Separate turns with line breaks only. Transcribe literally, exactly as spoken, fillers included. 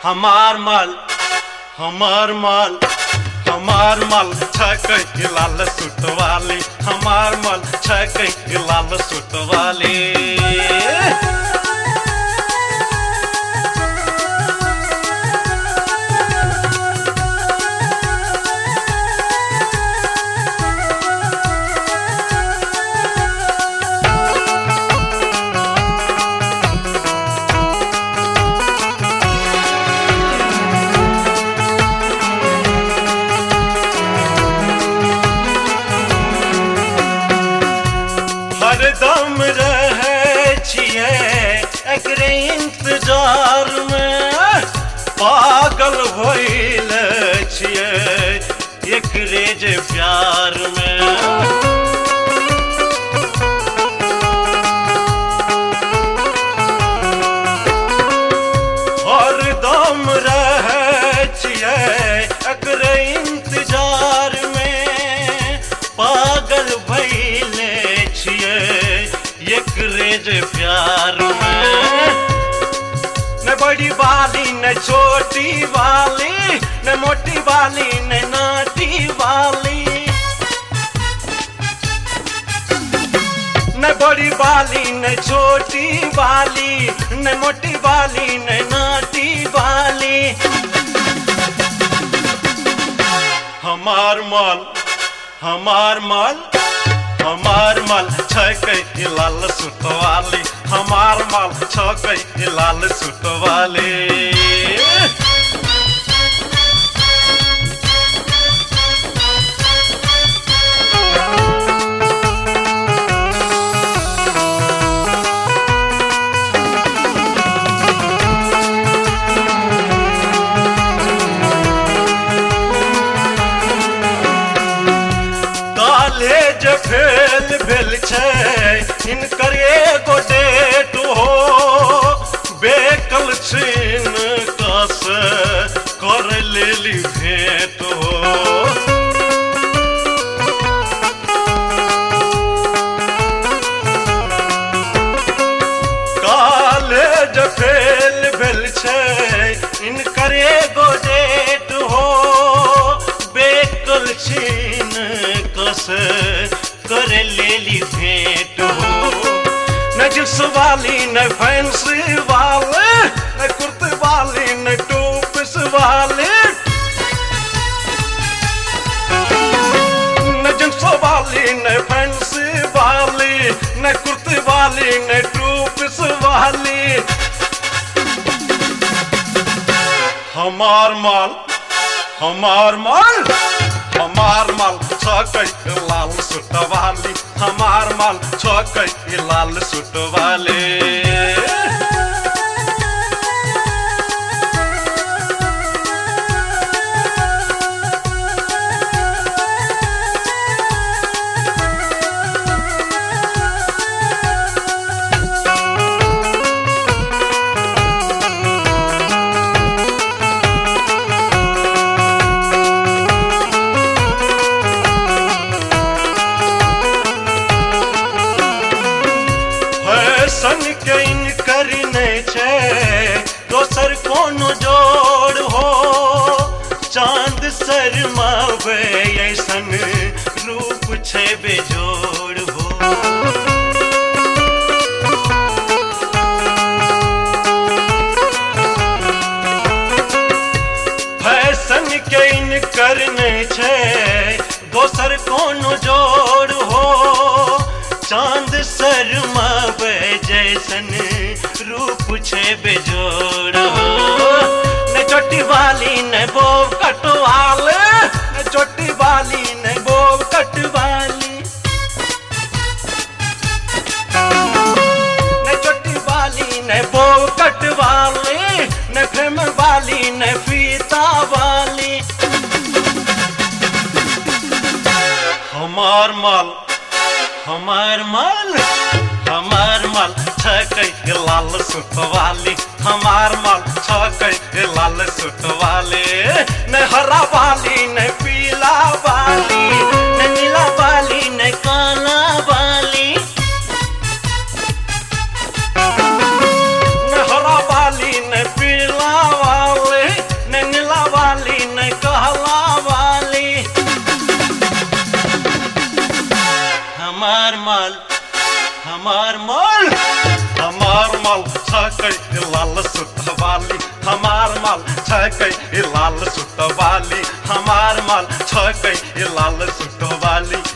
हमार माल हमार माल हमार माल छक लाल सूट वाली हमार माल छक लाल सूट वाली हरदम रहे छिए एकरे इंतजार में पागल भइल छिए एकरे जे प्यार में हरदम रहे छिए एकरे इंतजार में पागल भइल एकरे जे प्यार में न बड़ी वाली न छोटी वाली न मोटी वाली न नाटी वाली न बड़ी वाली न छोटी वाली न मोटी वाली न नाटी वाली हमार माल हमार माल हमार माल छक लाल सूट वाली हमार माल छक लाल सूट वाली कॉलेज फेल भेल छै इनकर एगो डेट हो बेकल छिन कस कर लेली भेंट हो कॉलेज फेल भेल छै इनकर एगो डेट हो बेकल छिन कस कर लेली भेंट हो न जिस वाली न फैंसी वाले न कुर्ते वाली न टोपस वाले न जिस वाली न फैंसी वाली न कुर्ते वाली न टोपस वाली हमार माल हमार माल हमार माल छक लाल सूट वाली हमार माल छक लाल सूट वाली सन के इनकर नहीं छे दोसर कोनो जोड़ हो चांद शर्मावे ऐसन रूप छे बेजोड़ हो फैशन के इनकर नहीं छे दोसर कोनो जोड़ हो चांद शर्मावे जैसन रूप छे बेजोड़ हो न चोटी वाली न बोब कटवाले न चोटी वाली न बोब कटवाली न चोटी वाली न बोब कटवाली न फ्रेम वाली न फीता वाली हमार माल हमार माल हमार माल छक लाल सूट वाली हमार माल छक लाल सूट वाली न हरा वाली न पीला वाली न नीला वाली न काला वाली न हरा वाली न पीला वाली हमार माल हमार माल हमार माल छकै लाल सुत वाली हमार माल छकै लाल सुत वाली हमार माल छकै लाल सुत वाली